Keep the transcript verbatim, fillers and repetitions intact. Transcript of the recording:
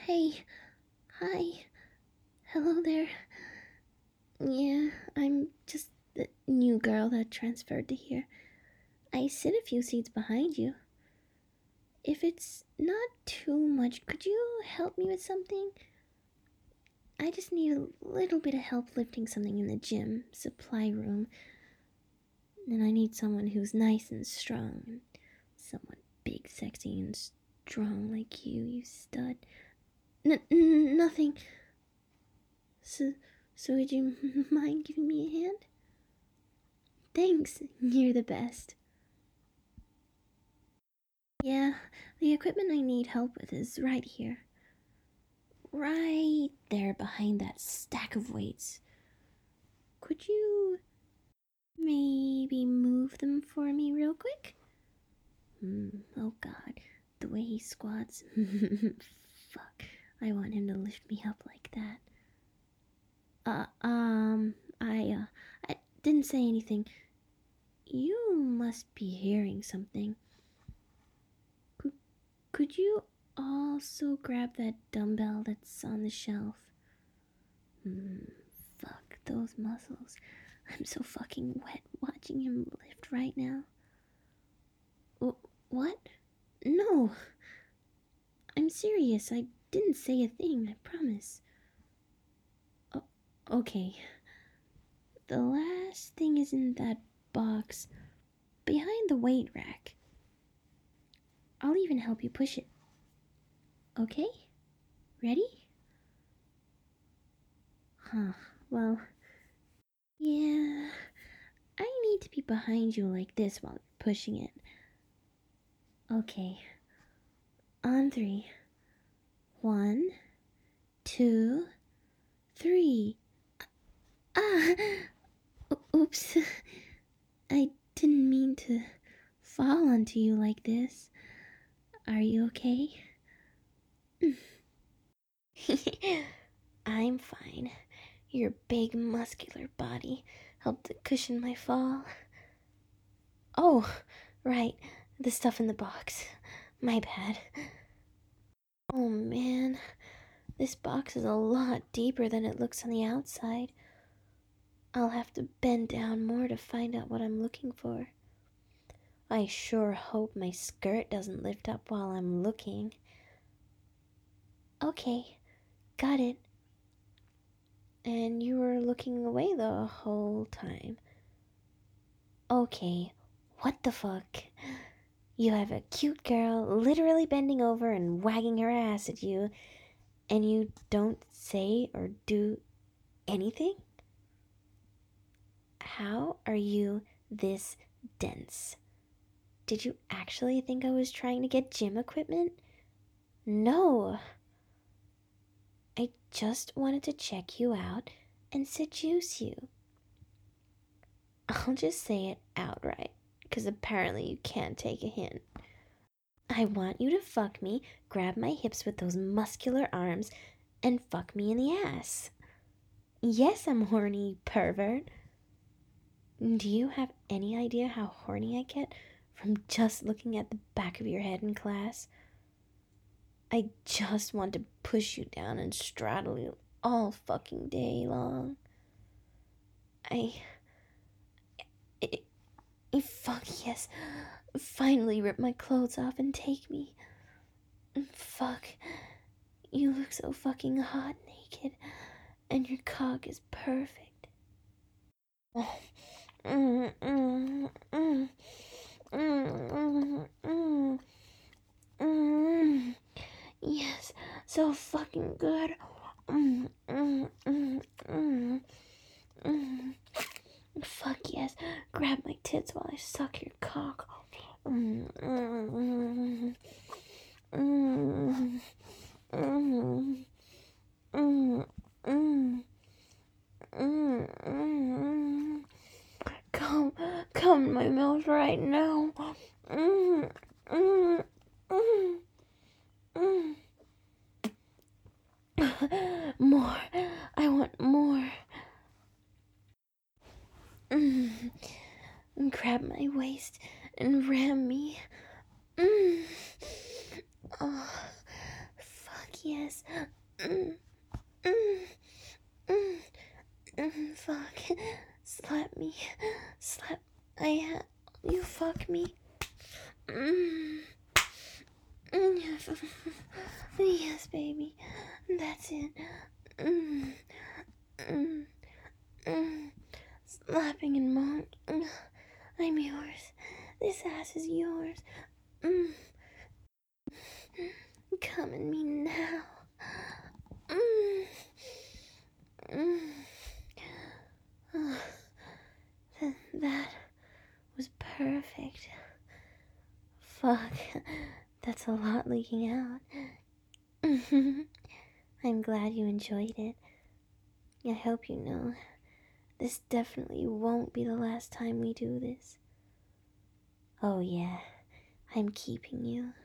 Hey, hi, hello there. Yeah, I'm just the new girl that transferred to here. I sit a few seats behind you. If it's not too much, could you help me with something? I just need a little bit of help lifting something in the gym, supply room. And I need someone who's nice and strong. And someone big, sexy, and strong like you, you stud. N- n- nothing. So, so would you mind giving me a hand? Thanks, you're the best. Yeah, the equipment I need help with is right here. Right there behind that stack of weights. Could you maybe move them for me real quick? Hmm, oh god, the way he squats. Fuck, I want him to lift me up like that. Uh, um, I, uh, I didn't say anything. You must be hearing something. Could, could you also grab that dumbbell that's on the shelf? Hmm, fuck those muscles. I'm so fucking wet watching him lift right now. W- what? No. I'm serious. I didn't say a thing, I promise. O- okay. The last thing is in that box behind the weight rack. I'll even help you push it. Okay? Ready? Huh. Well, yeah. I need to be behind you like this while you're pushing it. Okay. On three. One, two, three. Ah! Oops. I didn't mean to fall onto you like this. Are you okay? I'm fine. Your big muscular body helped to cushion my fall. Oh, right. The stuff in the box. My bad. Oh man. This box is a lot deeper than it looks on the outside. I'll have to bend down more to find out what I'm looking for. I sure hope my skirt doesn't lift up while I'm looking. Okay, got it. And you were looking away the whole time. Okay, what the fuck? You have a cute girl literally bending over and wagging her ass at you, and you don't say or do anything? How are you this dense? Did you actually think I was trying to get gym equipment? No. I just wanted to check you out and seduce you. I'll just say it outright, because apparently you can't take a hint. I want you to fuck me, grab my hips with those muscular arms, and fuck me in the ass. Yes, I'm horny, you pervert. Do you have any idea how horny I get from just looking at the back of your head in class? I just want to push you down and straddle you all fucking day long. I... I, I fuck yes. Finally rip my clothes off and take me. Fuck. You look so fucking hot naked, and your cock is perfect. Oh. Mm, mm, mm, mm, mm, mm. Yes, so fucking good. Mm, mm, mm, mm, mm. Fuck yes, grab my tits while I suck your cock. Mm, mm, mm, mm, mm, mm, mm, mm, mm. Come, come in my mouth right now. Mm, mm, mm, mm. More. I want more. Mm. Grab my waist and ram me. Mm. Oh, fuck yes. Mm, mm, mm, mm, fuck. Slap me. Slap. I ha- You fuck me. Mm. Mm. Yes, baby. That's it. Mm. Mm. Mm. Slapping and moan. Mm. I'm yours. This ass is yours. Mm. Come at me now. Mm. Mm. Oh, th- that was perfect. Fuck, that's a lot leaking out. I'm glad you enjoyed it. I hope you know, this definitely won't be the last time we do this. Oh yeah, I'm keeping you.